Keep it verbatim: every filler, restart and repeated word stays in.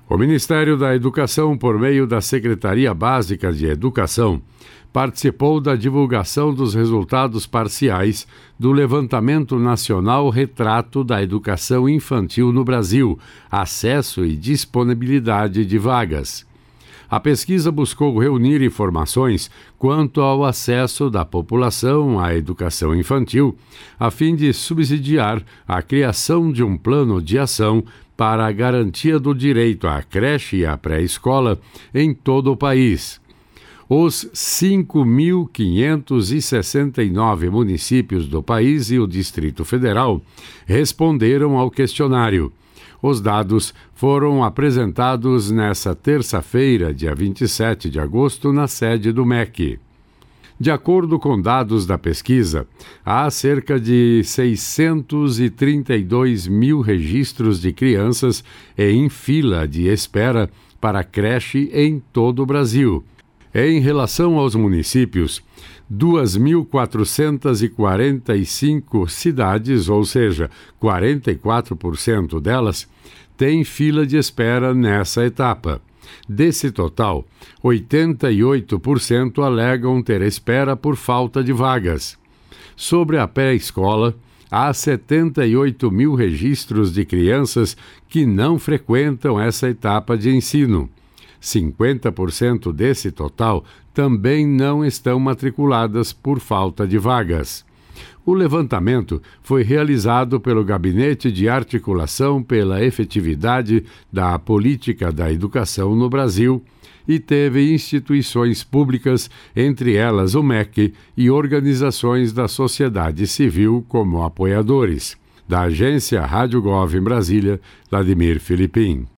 O Ministério da Educação, por meio da Secretaria Básica de Educação, participou da divulgação dos resultados parciais do Levantamento Nacional Retrato da Educação Infantil no Brasil, Acesso e Disponibilidade de Vagas. A pesquisa buscou reunir informações quanto ao acesso da população à educação infantil, a fim de subsidiar a criação de um plano de ação para a garantia do direito à creche e à pré-escola em todo o país. Os cinco mil quinhentos e sessenta e nove municípios do país e o Distrito Federal responderam ao questionário. Os dados foram apresentados nesta terça-feira, dia vinte e sete de agosto, na sede do M E C. De acordo com dados da pesquisa, há cerca de seiscentos e trinta e dois mil registros de crianças em fila de espera para creche em todo o Brasil. Em relação aos municípios, duas mil quatrocentas e quarenta e cinco cidades, ou seja, quarenta e quatro por cento delas, têm fila de espera nessa etapa. Desse total, oitenta e oito por cento alegam ter espera por falta de vagas. Sobre a pré-escola, há setenta e oito mil registros de crianças que não frequentam essa etapa de ensino. cinquenta por cento desse total também não estão matriculadas por falta de vagas. O levantamento foi realizado pelo Gabinete de Articulação pela Efetividade da Política da Educação no Brasil e teve instituições públicas, entre elas o M E C, e organizações da sociedade civil como apoiadores. Da agência Rádio Gov em Brasília, Vladimir Filipim.